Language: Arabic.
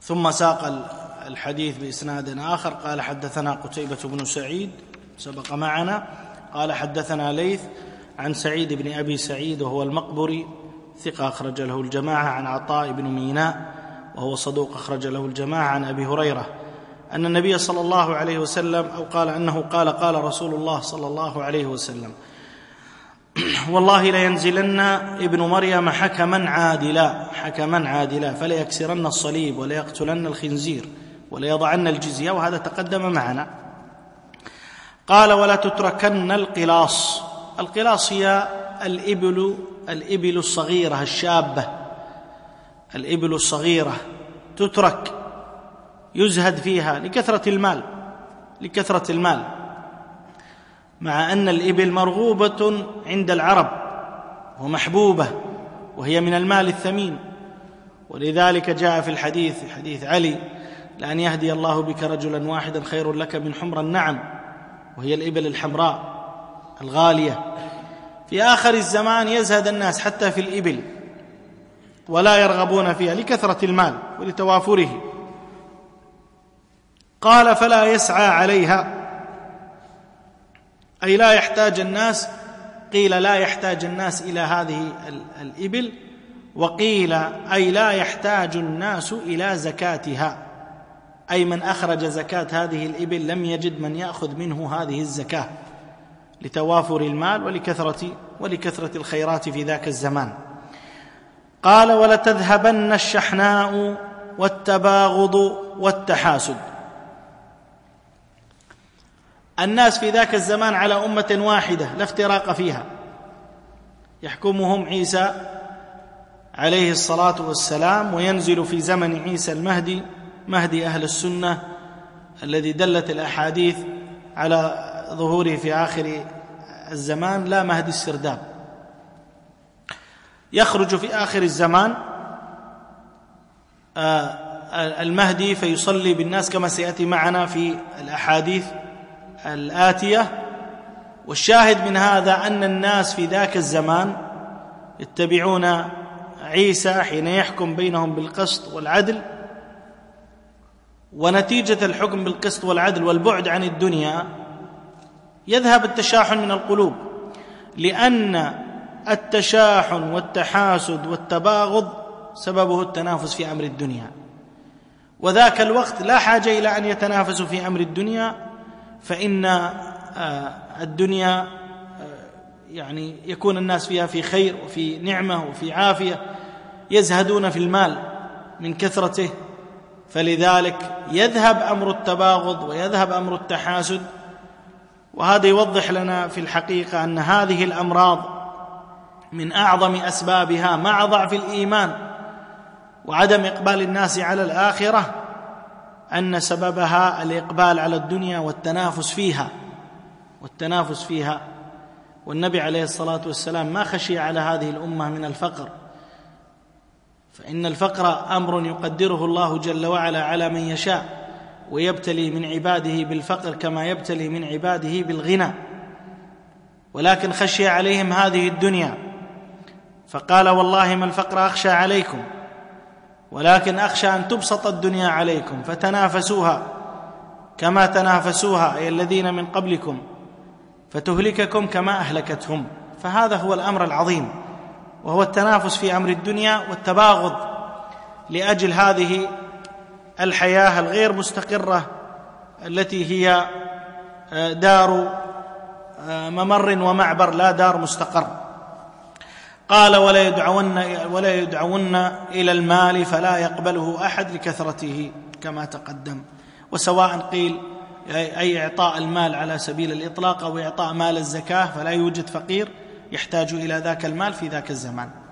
ثم ساق الحديث بإسناد آخر قال حدثنا قتيبة بن سعيد سبق معنا قال حدثنا ليث عن سعيد بن أبي سعيد وهو المقبري ثقة أخرج له الجماعة عن عطاء بن ميناء وهو صدوق أخرج له الجماعة عن أبي هريرة أن النبي صلى الله عليه وسلم أو قال أنه قال رسول الله صلى الله عليه وسلم والله لينزلن ابن مريم حكما عادلا فليكسرن الصليب وليقتلن الخنزير وليضعن الجزية، وهذا تقدم معنا. قال ولا تتركن القلاص. القلاص هي الإبل الصغيرة الشابة، الإبل الصغيرة تترك يزهد فيها لكثرة المال، مع أن الإبل مرغوبة عند العرب ومحبوبة وهي من المال الثمين، ولذلك جاء في الحديث حديث علي لأن يهدي الله بك رجلا واحدا خير لك من حمر النعم، وهي الإبل الحمراء الغالية. في آخر الزمان يزهد الناس حتى في الإبل ولا يرغبون فيها لكثرة المال ولتوافره. قال فلا يسعى عليها، أي لا يحتاج الناس، قيل لا يحتاج الناس إلى هذه الإبل، وقيل أي لا يحتاج الناس إلى زكاتها، أي من أخرج زكاة هذه الإبل لم يجد من يأخذ منه هذه الزكاة لتوافر المال ولكثرة الخيرات في ذاك الزمان. قال ولتذهبن الشحناء والتباغض والتحاسد. الناس في ذاك الزمان على أمة واحدة لا افتراق فيها، يحكمهم عيسى عليه الصلاة والسلام، وينزل في زمن عيسى المهدي، مهدي أهل السنة الذي دلت الأحاديث على ظهوره في آخر الزمان، لا مهدي السرداب. يخرج في آخر الزمان المهدي فيصلي بالناس كما سيأتي معنا في الأحاديث الآتية. والشاهد من هذا أن الناس في ذاك الزمان يتبعون عيسى حين يحكم بينهم بالقسط والعدل، ونتيجة الحكم بالقسط والعدل والبعد عن الدنيا يذهب التشاحن من القلوب، لأن التشاحن والتحاسد والتباغض سببه التنافس في أمر الدنيا، وذاك الوقت لا حاجة إلى أن يتنافسوا في أمر الدنيا، فإن الدنيا يعني يكون الناس فيها في خير وفي نعمة وفي عافية، يزهدون في المال من كثرته، فلذلك يذهب أمر التباغض ويذهب أمر التحاسد. وهذا يوضح لنا في الحقيقة أن هذه الأمراض من أعظم أسبابها مع ضعف الإيمان وعدم إقبال الناس على الآخرة أن سببها الإقبال على الدنيا والتنافس فيها. والنبي عليه الصلاة والسلام ما خشي على هذه الأمة من الفقر، فإن الفقر أمر يقدره الله جل وعلا على من يشاء، ويبتلي من عباده بالفقر كما يبتلي من عباده بالغنى، ولكن خشي عليهم هذه الدنيا، فقال والله ما الفقر أخشى عليكم، ولكن أخشى أن تبسط الدنيا عليكم فتنافسوها كما تنافسوها أي الذين من قبلكم، فتهلككم كما أهلكتهم. فهذا هو الأمر العظيم، وهو التنافس في أمر الدنيا والتباغض لأجل هذه الحياة الغير مستقرة التي هي دار ممر ومعبر لا دار مستقر. قال ولا يدعون إلى المال فلا يقبله أحد لكثرته كما تقدم. وسواء قيل أي إعطاء المال على سبيل الإطلاق أو إعطاء مال الزكاة، فلا يوجد فقير يحتاج إلى ذاك المال في ذاك الزمان.